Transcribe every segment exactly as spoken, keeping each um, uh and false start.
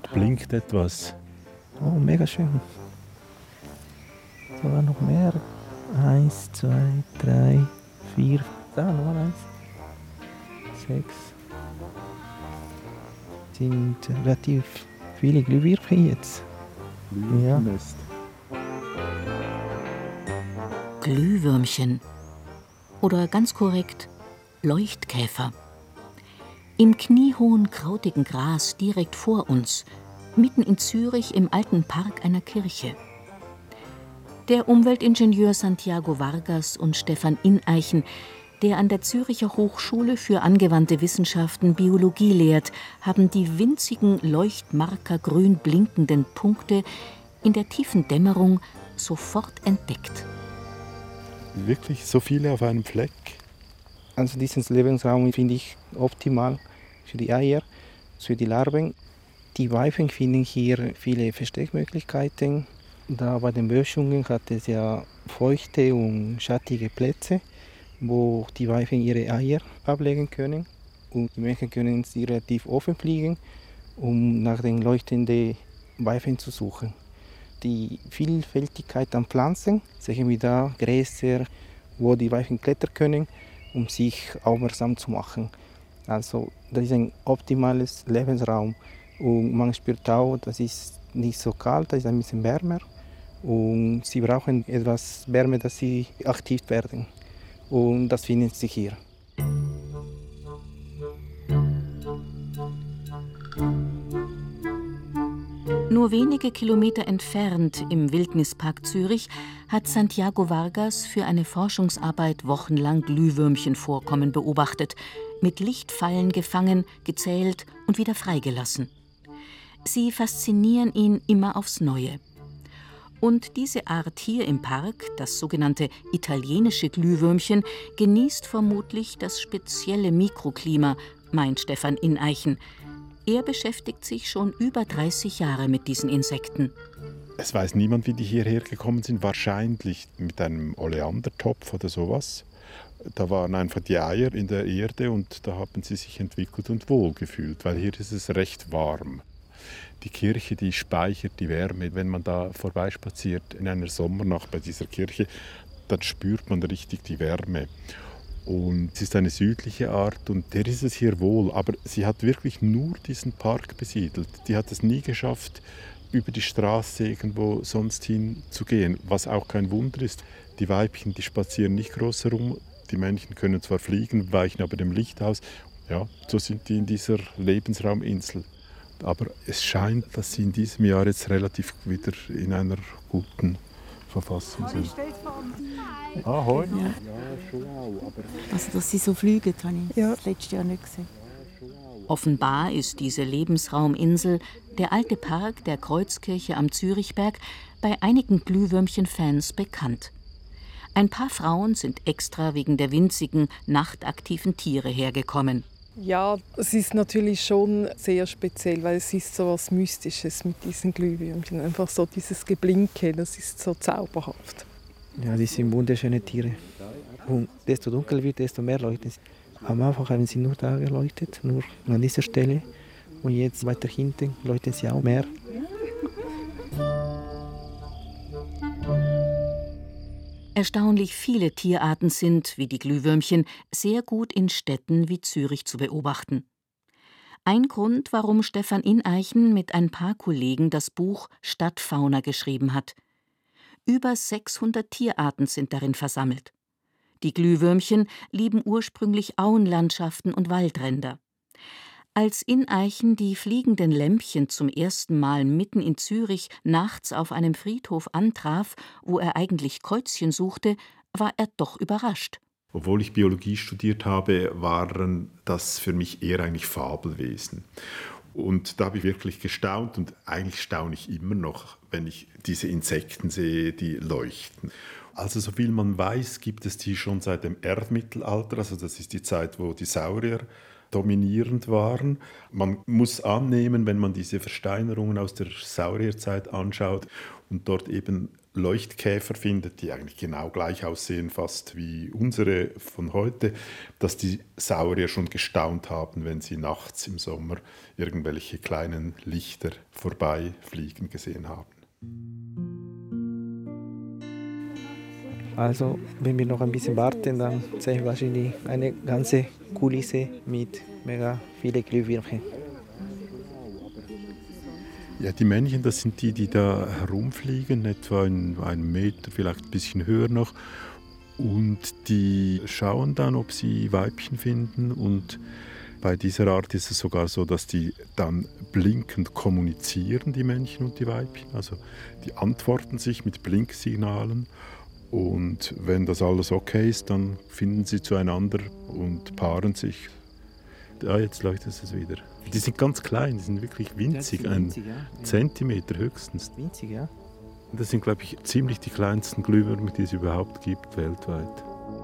dort blinkt etwas. Oh, mega schön. Sogar noch mehr. Eins, zwei, drei, vier. Da, nochmal eins. Sechs. Sind relativ viele Glühwürmchen jetzt. Glühwürmchen-Nest. Glühwürmchen. Oder ganz korrekt, Leuchtkäfer. Im kniehohen, krautigen Gras direkt vor uns, mitten in Zürich im alten Park einer Kirche. Der Umweltingenieur Santiago Vargas und Stefan Ineichen, der an der Zürcher Hochschule für angewandte Wissenschaften Biologie lehrt, haben die winzigen, leuchtmarkergrün blinkenden Punkte in der tiefen Dämmerung sofort entdeckt. Wirklich so viele auf einem Fleck? Also diesen Lebensraum finde ich optimal für die Eier, für die Larven. Die Weibchen finden hier viele Versteckmöglichkeiten. Da bei den Böschungen hat es ja feuchte und schattige Plätze, wo die Weibchen ihre Eier ablegen können. Und die Männchen können sie relativ offen fliegen, um nach den leuchtenden Weibchen zu suchen. Die Vielfältigkeit an Pflanzen sehen wir da, Gräser, wo die Weibchen klettern können, um sich aufmerksam zu machen. Also das ist ein optimales Lebensraum. Und man spürt auch, das ist nicht so kalt, das ist ein bisschen wärmer. Und sie brauchen etwas Wärme, dass sie aktiv werden. Und das finden sie hier. Nur wenige Kilometer entfernt im Wildnispark Zürich hat Santiago Vargas für eine Forschungsarbeit wochenlang Glühwürmchenvorkommen beobachtet, mit Lichtfallen gefangen, gezählt und wieder freigelassen. Sie faszinieren ihn immer aufs Neue. Und diese Art hier im Park, das sogenannte italienische Glühwürmchen, genießt vermutlich das spezielle Mikroklima, meint Stefan Ineichen. Er beschäftigt sich schon über dreißig Jahre mit diesen Insekten. Es weiß niemand, wie die hierher gekommen sind. Wahrscheinlich mit einem Oleandertopf oder sowas. Da waren einfach die Eier in der Erde und da haben sie sich entwickelt und wohlgefühlt, weil hier ist es recht warm. Die Kirche, die speichert die Wärme. Wenn man da vorbeispaziert in einer Sommernacht bei dieser Kirche, dann spürt man richtig die Wärme. Und es ist eine südliche Art und der ist es hier wohl. Aber sie hat wirklich nur diesen Park besiedelt. Die hat es nie geschafft, über die Straße irgendwo sonst hin zu gehen. Was auch kein Wunder ist. Die Weibchen, die spazieren nicht groß herum. Die Männchen können zwar fliegen, weichen aber dem Licht aus. Ja, so sind die in dieser Lebensrauminsel. Aber es scheint, dass sie in diesem Jahr jetzt relativ wieder in einer guten Verfassung sind. Ahoi. Ja. Ja, schon auch. Aber Also, dass sie so fliegen, habe ich Ja. das letzte Jahr nicht gesehen. Offenbar ist diese Lebensrauminsel, der alte Park der Kreuzkirche am Zürichberg, bei einigen Glühwürmchen-Fans bekannt. Ein paar Frauen sind extra wegen der winzigen, nachtaktiven Tiere hergekommen. Ja, es ist natürlich schon sehr speziell, weil es ist so etwas Mystisches mit diesen Glühwürmchen. Einfach so dieses Geblinke, das ist so zauberhaft. Ja, die sind wunderschöne Tiere. Und desto dunkel wird, desto mehr leuchten sie. Am Anfang haben sie nur da geleuchtet, nur an dieser Stelle. Und jetzt weiter hinten leuchten sie auch mehr. Erstaunlich viele Tierarten sind, wie die Glühwürmchen, sehr gut in Städten wie Zürich zu beobachten. Ein Grund, warum Stefan Ineichen mit ein paar Kollegen das Buch Stadtfauna geschrieben hat. Über sechshundert Tierarten sind darin versammelt. Die Glühwürmchen lieben ursprünglich Auenlandschaften und Waldränder. Als Ineichen die fliegenden Lämpchen zum ersten Mal mitten in Zürich nachts auf einem Friedhof antraf, wo er eigentlich Käuzchen suchte, war er doch überrascht. obwohl ich Biologie studiert habe, waren das für mich eher eigentlich Fabelwesen. Und da habe ich wirklich gestaunt und eigentlich staune ich immer noch, wenn ich diese Insekten sehe, die leuchten. Also so viel man weiß, gibt es die schon seit dem Erdmittelalter, also das ist die Zeit, wo die Saurier dominierend waren. Man muss annehmen, wenn man diese Versteinerungen aus der Saurierzeit anschaut und dort eben Leuchtkäfer findet, die eigentlich genau gleich aussehen, fast wie unsere von heute, dass die Saurier schon gestaunt haben, wenn sie nachts im Sommer irgendwelche kleinen Lichter vorbeifliegen gesehen haben. Also, wenn wir noch ein bisschen warten, dann sehen wir wahrscheinlich eine ganze Kulisse mit mega vielen Glühwürmchen. Ja, die Männchen, das sind die, die da herumfliegen, etwa in einem Meter, vielleicht ein bisschen höher noch. Und die schauen dann, ob sie Weibchen finden. Und bei dieser Art ist es sogar so, dass die dann blinkend kommunizieren, die Männchen und die Weibchen. Also die antworten sich mit Blinksignalen. Und wenn das alles okay ist, dann finden sie zueinander und paaren sich. Ja, jetzt leuchtet es wieder. Die sind ganz klein, die sind wirklich winzig, Ja, ein winzig, ja. Zentimeter höchstens. Winzig, ja. Und das sind, glaube ich, ziemlich die kleinsten Glühwürmer, die es überhaupt gibt weltweit.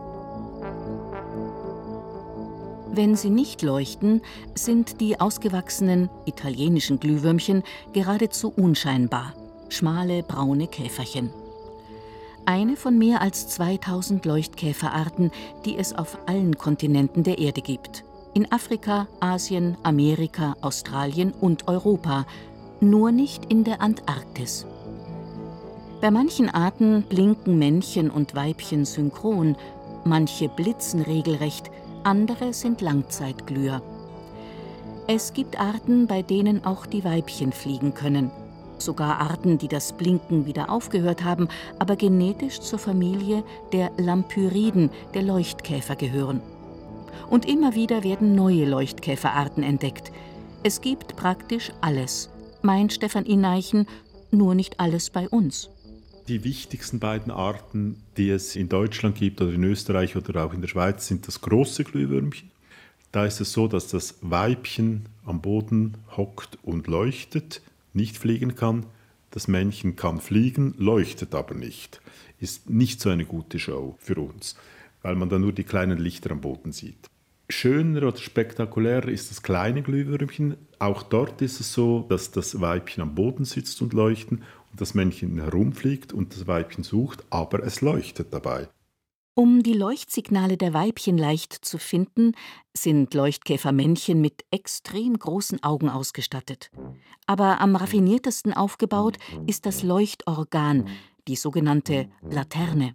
Wenn sie nicht leuchten, sind die ausgewachsenen italienischen Glühwürmchen geradezu unscheinbar, schmale braune Käferchen. Eine von mehr als zweitausend Leuchtkäferarten, die es auf allen Kontinenten der Erde gibt. In Afrika, Asien, Amerika, Australien und Europa, nur nicht in der Antarktis. Bei manchen Arten blinken Männchen und Weibchen synchron, manche blitzen regelrecht, andere sind Langzeitglüher. Es gibt Arten, bei denen auch die Weibchen fliegen können. Sogar Arten, die das Blinken wieder aufgehört haben, aber genetisch zur Familie der Lampyriden, der Leuchtkäfer, gehören. Und immer wieder werden neue Leuchtkäferarten entdeckt. Es gibt praktisch alles, meint Stefan Ineichen, nur nicht alles bei uns. Die wichtigsten beiden Arten, die es in Deutschland gibt oder in Österreich oder auch in der Schweiz, sind das große Glühwürmchen. Da ist es so, dass das Weibchen am Boden hockt und leuchtet, nicht fliegen kann. Das Männchen kann fliegen, leuchtet aber nicht. Ist nicht so eine gute Show für uns, weil man dann nur die kleinen Lichter am Boden sieht. Schöner oder spektakulärer ist das kleine Glühwürmchen. Auch dort ist es so, dass das Weibchen am Boden sitzt und leuchtet und das Männchen herumfliegt und das Weibchen sucht, aber es leuchtet dabei. Um die Leuchtsignale der Weibchen leicht zu finden, sind Leuchtkäfermännchen mit extrem großen Augen ausgestattet. Aber am raffiniertesten aufgebaut ist das Leuchtorgan, die sogenannte Laterne.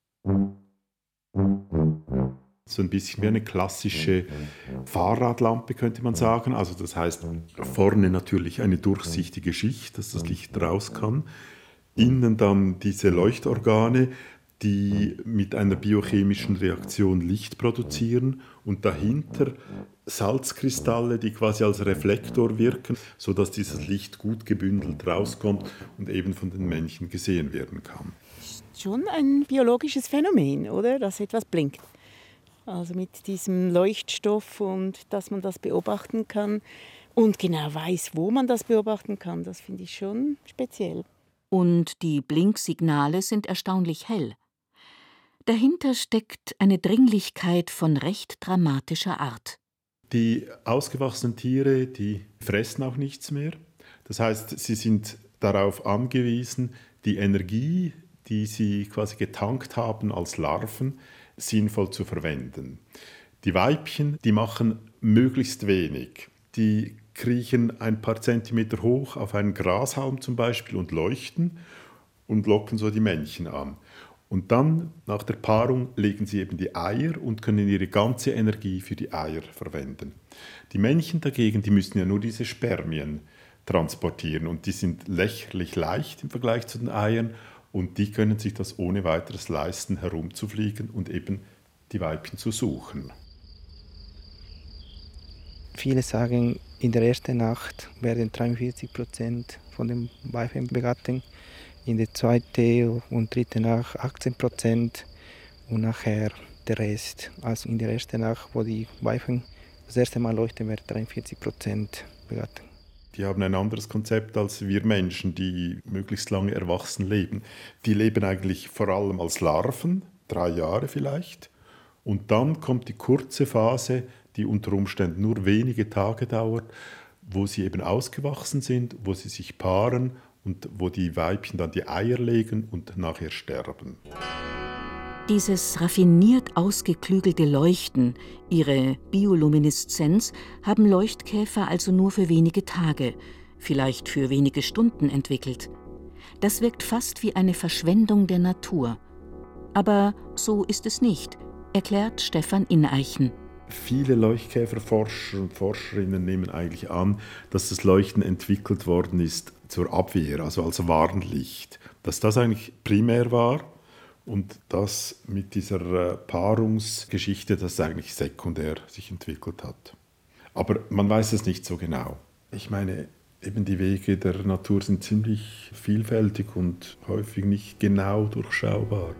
So ein bisschen wie eine klassische Fahrradlampe, könnte man sagen. Also das heißt, vorne natürlich eine durchsichtige Schicht, dass das Licht raus kann. Innen dann diese Leuchtorgane, die mit einer biochemischen Reaktion Licht produzieren. Und dahinter Salzkristalle, die quasi als Reflektor wirken, sodass dieses Licht gut gebündelt rauskommt und eben von den Männchen gesehen werden kann. Schon ein biologisches Phänomen, oder? Dass etwas blinkt. Also mit diesem Leuchtstoff und dass man das beobachten kann und genau weiß, wo man das beobachten kann, das finde ich schon speziell. Und die Blinksignale sind erstaunlich hell. Dahinter steckt eine Dringlichkeit von recht dramatischer Art. Die ausgewachsenen Tiere, die fressen auch nichts mehr. Das heißt, sie sind darauf angewiesen, die Energie, die sie quasi getankt haben als Larven, sinnvoll zu verwenden. Die Weibchen, die machen möglichst wenig. Die kriechen ein paar Zentimeter hoch auf einen Grashalm zum Beispiel und leuchten und locken so die Männchen an. Und dann, nach der Paarung, legen sie eben die Eier und können ihre ganze Energie für die Eier verwenden. Die Männchen dagegen, die müssen ja nur diese Spermien transportieren und die sind lächerlich leicht im Vergleich zu den Eiern. Und die können sich das ohne weiteres leisten, herumzufliegen und eben die Weibchen zu suchen. Viele sagen, in der ersten Nacht werden dreiundvierzig Prozent von den Weibchen begattet, in der zweiten und dritten Nacht achtzehn Prozent und nachher der Rest. Also in der ersten Nacht, wo die Weibchen das erste Mal leuchten, werden dreiundvierzig Prozent begattet. Die haben ein anderes Konzept als wir Menschen, die möglichst lange erwachsen leben. Die leben eigentlich vor allem als Larven, drei Jahre vielleicht. Und dann kommt die kurze Phase, die unter Umständen nur wenige Tage dauert, wo sie eben ausgewachsen sind, wo sie sich paaren und wo die Weibchen dann die Eier legen und nachher sterben. Dieses raffiniert ausgeklügelte Leuchten, ihre Biolumineszenz, haben Leuchtkäfer also nur für wenige Tage, vielleicht für wenige Stunden entwickelt. Das wirkt fast wie eine Verschwendung der Natur. Aber so ist es nicht, erklärt Stefan Ineichen. Viele Leuchtkäferforscher und Forscherinnen nehmen eigentlich an, dass das Leuchten entwickelt worden ist zur Abwehr, also als Warnlicht. Dass das eigentlich primär war und das mit dieser Paarungsgeschichte, das eigentlich sekundär sich entwickelt hat. Aber man weiß es nicht so genau. Ich meine, eben die Wege der Natur sind ziemlich vielfältig und häufig nicht genau durchschaubar.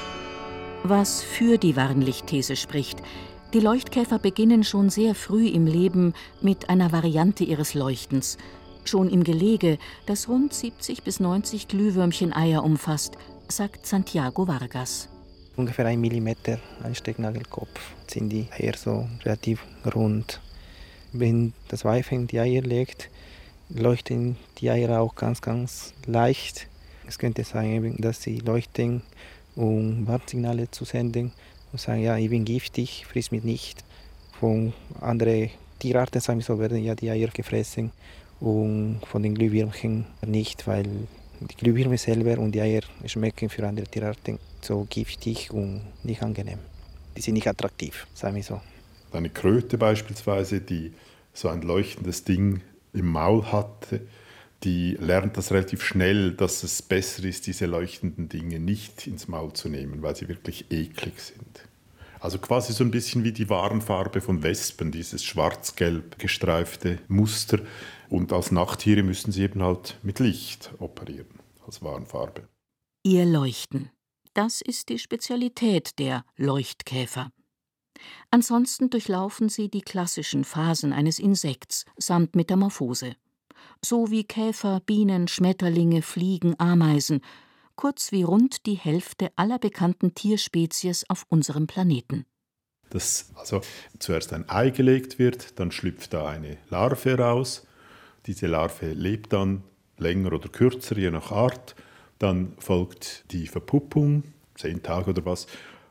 Was für die Warnlichtthese spricht: Die Leuchtkäfer beginnen schon sehr früh im Leben mit einer Variante ihres Leuchtens. Schon im Gelege, das rund siebzig bis neunzig Glühwürmchen-Eier umfasst, sagt Santiago Vargas. Ungefähr ein Millimeter, ein Stecknagelkopf, sind die Eier so relativ rund. Wenn das Weibchen die Eier legt, leuchten die Eier auch ganz, ganz leicht. Es könnte sein, dass sie leuchten, um Warnsignale zu senden und sagen, ja, ich bin giftig, friss mich nicht. Von anderen Tierarten, sagen wir so, werden ja die Eier gefressen und von den Glühwürmchen nicht, weil die Glühwürmer selber und die Eier schmecken für andere Tierarten so giftig und nicht angenehm. Die sind nicht attraktiv, sagen wir so. Eine Kröte beispielsweise, die so ein leuchtendes Ding im Maul hatte, die lernt das relativ schnell, dass es besser ist, diese leuchtenden Dinge nicht ins Maul zu nehmen, weil sie wirklich eklig sind. Also quasi so ein bisschen wie die Warnfarbe von Wespen, dieses schwarz-gelb gestreifte Muster. Und als Nachttiere müssen sie eben halt mit Licht operieren, als Warnfarbe. Ihr Leuchten. Das ist die Spezialität der Leuchtkäfer. Ansonsten durchlaufen sie die klassischen Phasen eines Insekts samt Metamorphose. So wie Käfer, Bienen, Schmetterlinge, Fliegen, Ameisen. Kurz wie rund die Hälfte aller bekannten Tierspezies auf unserem Planeten. Dass also zuerst ein Ei gelegt wird, dann schlüpft da eine Larve raus. Diese Larve lebt dann länger oder kürzer, je nach Art. Dann folgt die Verpuppung, zehn Tage oder was,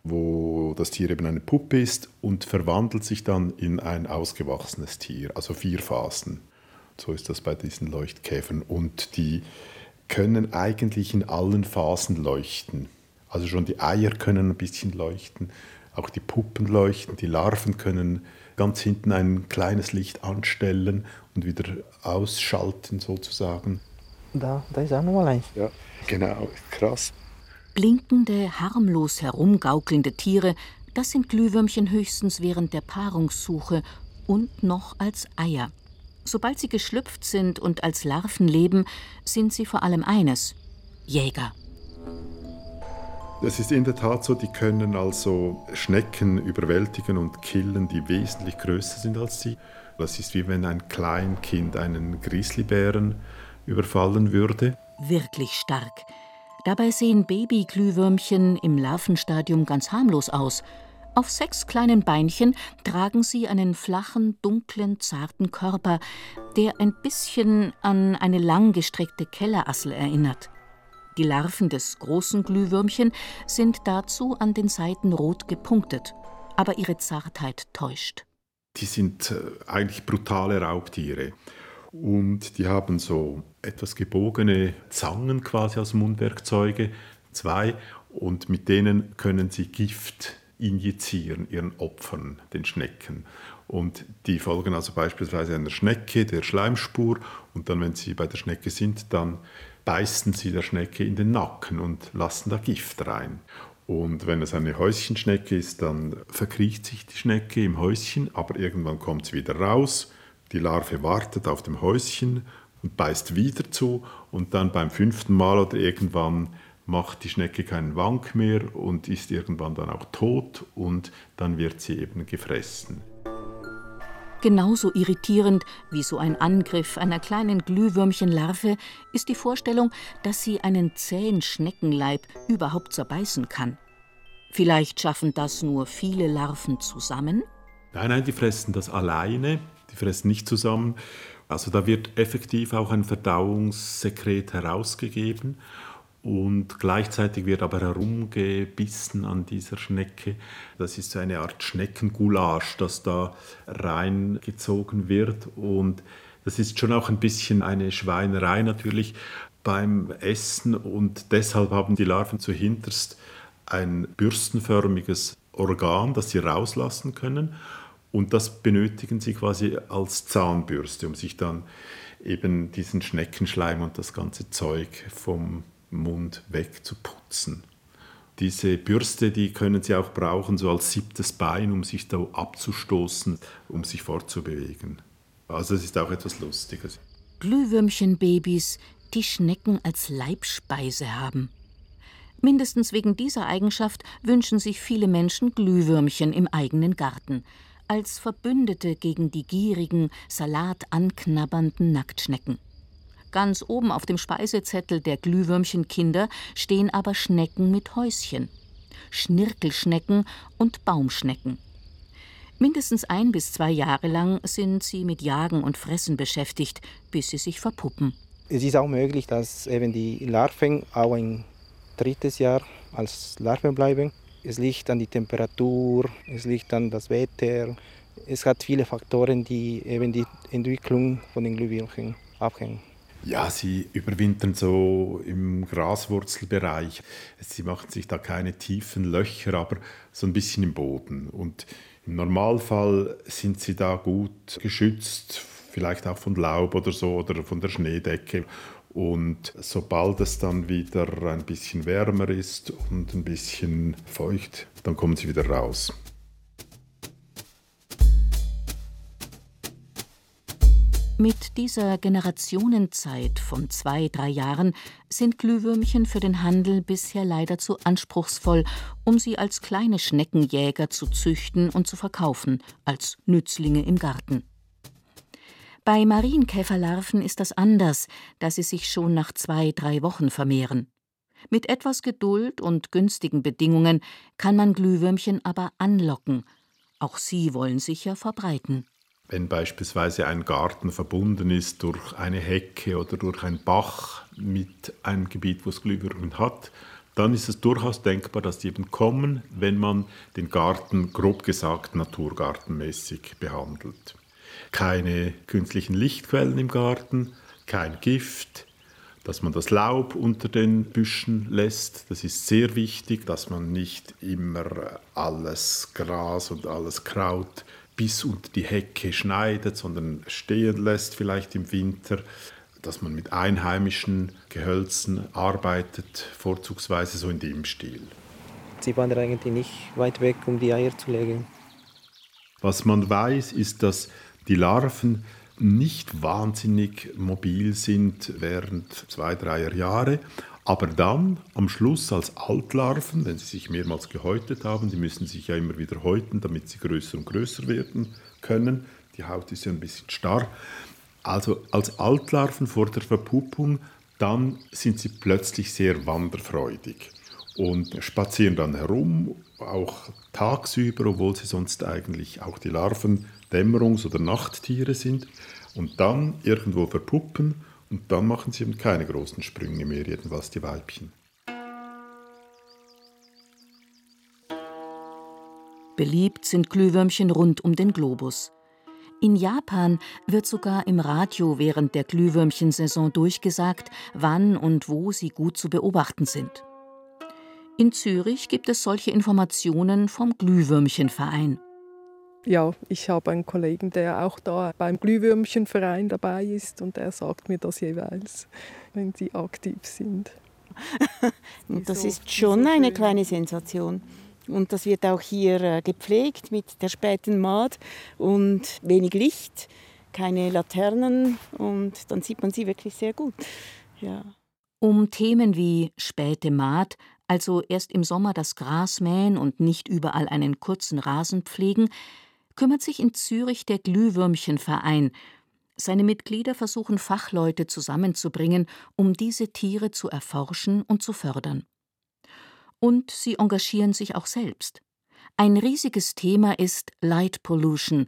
wo das Tier eben eine Puppe ist und verwandelt sich dann in ein ausgewachsenes Tier, also vier Phasen. So ist das bei diesen Leuchtkäfern. Und die können eigentlich in allen Phasen leuchten. Also schon die Eier können ein bisschen leuchten, auch die Puppen leuchten, die Larven können ganz hinten ein kleines Licht anstellen und wieder ausschalten sozusagen. Da, da ist auch nochmal eins. Ja, genau, krass. Blinkende, harmlos herumgaukelnde Tiere, das sind Glühwürmchen höchstens während der Paarungssuche und noch als Eier. Sobald sie geschlüpft sind und als Larven leben, sind sie vor allem eines: Jäger. Es ist in der Tat so, die können also Schnecken überwältigen und killen, die wesentlich größer sind als sie. Das ist wie wenn ein Kleinkind einen Grizzlybären überfallen würde. Wirklich stark. Dabei sehen Babyglühwürmchen im Larvenstadium ganz harmlos aus. Auf sechs kleinen Beinchen tragen sie einen flachen, dunklen, zarten Körper, der ein bisschen an eine langgestreckte Kellerassel erinnert. Die Larven des großen Glühwürmchen sind dazu an den Seiten rot gepunktet, aber ihre Zartheit täuscht. Die sind eigentlich brutale Raubtiere und die haben so etwas gebogene Zangen quasi als Mundwerkzeuge, zwei, und mit denen können sie Gift injizieren ihren Opfern, den Schnecken. Und die folgen also beispielsweise einer Schnecke, der Schleimspur, und dann, wenn sie bei der Schnecke sind, dann beißen sie der Schnecke in den Nacken und lassen da Gift rein. Und wenn es eine Häuschenschnecke ist, dann verkriecht sich die Schnecke im Häuschen, aber irgendwann kommt sie wieder raus. Die Larve wartet auf dem Häuschen und beißt wieder zu, und dann beim fünften Mal oder irgendwann macht die Schnecke keinen Wank mehr und ist irgendwann dann auch tot, und dann wird sie eben gefressen. Genauso irritierend wie so ein Angriff einer kleinen Glühwürmchenlarve ist die Vorstellung, dass sie einen zähen Schneckenleib überhaupt zerbeißen kann. Vielleicht schaffen das nur viele Larven zusammen? Nein, nein, die fressen das alleine, die fressen nicht zusammen. Also da wird effektiv auch ein Verdauungssekret herausgegeben und gleichzeitig wird aber herumgebissen an dieser Schnecke. Das ist so eine Art Schneckengoulash, das da reingezogen wird, und das ist schon auch ein bisschen eine Schweinerei natürlich beim Essen, und deshalb haben die Larven zuhinterst ein bürstenförmiges Organ, das sie rauslassen können, und das benötigen sie quasi als Zahnbürste, um sich dann eben diesen Schneckenschleim und das ganze Zeug vom Mund wegzuputzen. Diese Bürste, die können sie auch brauchen, so als siebtes Bein, um sich da abzustoßen, um sich fortzubewegen. Also es ist auch etwas Lustiges. Glühwürmchenbabys, die Schnecken als Leibspeise haben. Mindestens wegen dieser Eigenschaft wünschen sich viele Menschen Glühwürmchen im eigenen Garten, als Verbündete gegen die gierigen, salatanknabbernden Nacktschnecken. Ganz oben auf dem Speisezettel der Glühwürmchenkinder stehen aber Schnecken mit Häuschen, Schnirkelschnecken und Baumschnecken. Mindestens ein bis zwei Jahre lang sind sie mit Jagen und Fressen beschäftigt, bis sie sich verpuppen. Es ist auch möglich, dass eben die Larven auch ein drittes Jahr als Larven bleiben. Es liegt an die Temperatur, es liegt an das Wetter. Es hat viele Faktoren, die eben die Entwicklung von den Glühwürmchen abhängen. Ja, sie überwintern so im Graswurzelbereich. Sie machen sich da keine tiefen Löcher, aber so ein bisschen im Boden. Und im Normalfall sind sie da gut geschützt, vielleicht auch von Laub oder so oder von der Schneedecke. Und sobald es dann wieder ein bisschen wärmer ist und ein bisschen feucht, dann kommen sie wieder raus. Mit dieser Generationenzeit von zwei, drei Jahren sind Glühwürmchen für den Handel bisher leider zu anspruchsvoll, um sie als kleine Schneckenjäger zu züchten und zu verkaufen, als Nützlinge im Garten. Bei Marienkäferlarven ist das anders, da sie sich schon nach zwei, drei Wochen vermehren. Mit etwas Geduld und günstigen Bedingungen kann man Glühwürmchen aber anlocken. Auch sie wollen sich ja verbreiten. Wenn beispielsweise ein Garten verbunden ist durch eine Hecke oder durch einen Bach mit einem Gebiet, wo es Glühwürmchen hat, dann ist es durchaus denkbar, dass die eben kommen, wenn man den Garten, grob gesagt, naturgartenmäßig behandelt. Keine künstlichen Lichtquellen im Garten, kein Gift, dass man das Laub unter den Büschen lässt. Das ist sehr wichtig, dass man nicht immer alles Gras und alles Kraut bis unter die Hecke schneidet, sondern stehen lässt vielleicht im Winter, dass man mit einheimischen Gehölzen arbeitet, vorzugsweise so in dem Stil. Sie wandern eigentlich nicht weit weg, um die Eier zu legen. Was man weiß, ist, dass die Larven nicht wahnsinnig mobil sind während zwei, drei Jahre, aber dann am Schluss als Altlarven, wenn sie sich mehrmals gehäutet haben, die müssen sich ja immer wieder häuten, damit sie größer und größer werden können. Die Haut ist ja ein bisschen starr. Also als Altlarven vor der Verpuppung, dann sind sie plötzlich sehr wanderfreudig und spazieren dann herum, auch tagsüber, obwohl sie sonst eigentlich auch die Larven Dämmerungs- oder Nachttiere sind, und dann irgendwo verpuppen, und dann machen sie eben keine großen Sprünge mehr, jedenfalls die Weibchen. Beliebt sind Glühwürmchen rund um den Globus. In Japan wird sogar im Radio während der Glühwürmchensaison durchgesagt, wann und wo sie gut zu beobachten sind. In Zürich gibt es solche Informationen vom Glühwürmchenverein. Ja, ich habe einen Kollegen, der auch da beim Glühwürmchenverein dabei ist, und der sagt mir das jeweils, wenn sie aktiv sind. Und das ist schon eine kleine Sensation. Und das wird auch hier äh, gepflegt mit der späten Mahd und wenig Licht, keine Laternen, und dann sieht man sie wirklich sehr gut. Ja. Um Themen wie späte Mahd, also erst im Sommer das Gras mähen und nicht überall einen kurzen Rasen pflegen, kümmert sich in Zürich der Glühwürmchenverein. Seine Mitglieder versuchen Fachleute zusammenzubringen, um diese Tiere zu erforschen und zu fördern. Und sie engagieren sich auch selbst. Ein riesiges Thema ist Light Pollution,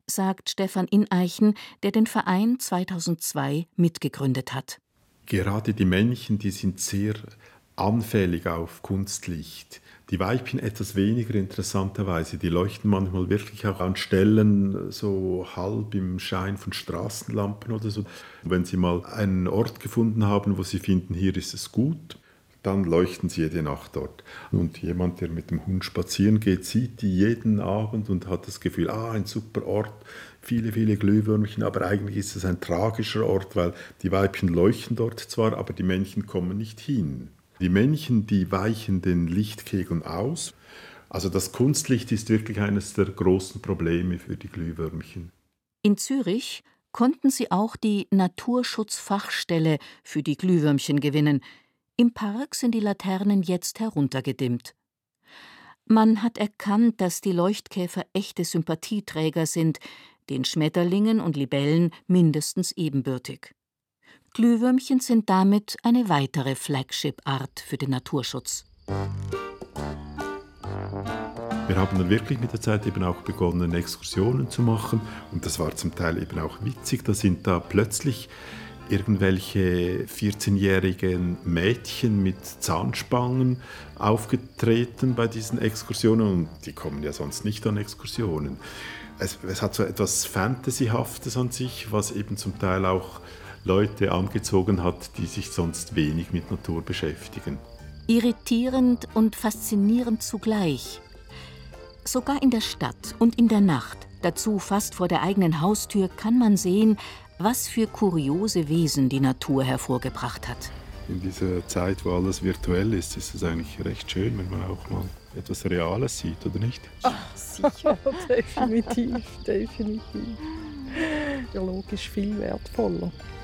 sagt Stefan Ineichen, der den Verein zweitausendzwei mitgegründet hat. Gerade die Männchen, die sind sehr anfällig auf Kunstlicht. Die Weibchen etwas weniger interessanterweise. Die leuchten manchmal wirklich auch an Stellen so halb im Schein von Straßenlampen oder so. Wenn sie mal einen Ort gefunden haben, wo sie finden, hier ist es gut, dann leuchten sie jede Nacht dort. Und jemand, der mit dem Hund spazieren geht, sieht die jeden Abend und hat das Gefühl, ah, ein super Ort, viele, viele Glühwürmchen, aber eigentlich ist es ein tragischer Ort, weil die Weibchen leuchten dort zwar, aber die Männchen kommen nicht hin. Die Männchen, die weichen den Lichtkegeln aus. Also das Kunstlicht ist wirklich eines der großen Probleme für die Glühwürmchen. In Zürich konnten sie auch die Naturschutzfachstelle für die Glühwürmchen gewinnen. Im Park sind die Laternen jetzt heruntergedimmt. Man hat erkannt, dass die Leuchtkäfer echte Sympathieträger sind, den Schmetterlingen und Libellen mindestens ebenbürtig. Glühwürmchen sind damit eine weitere Flagship-Art für den Naturschutz. Wir haben dann wirklich mit der Zeit eben auch begonnen, Exkursionen zu machen. Und das war zum Teil eben auch witzig. Da sind da plötzlich irgendwelche vierzehnjährigen Mädchen mit Zahnspangen aufgetreten bei diesen Exkursionen. Und die kommen ja sonst nicht an Exkursionen. Es, es hat so etwas Fantasyhaftes an sich, was eben zum Teil auch Leute angezogen hat, die sich sonst wenig mit Natur beschäftigen. Irritierend und faszinierend zugleich. Sogar in der Stadt und in der Nacht, dazu fast vor der eigenen Haustür, kann man sehen, was für kuriose Wesen die Natur hervorgebracht hat. In dieser Zeit, wo alles virtuell ist, ist es eigentlich recht schön, wenn man auch mal etwas Reales sieht, oder nicht? Ach, sicher. definitiv, definitiv. Ja, logisch viel wertvoller.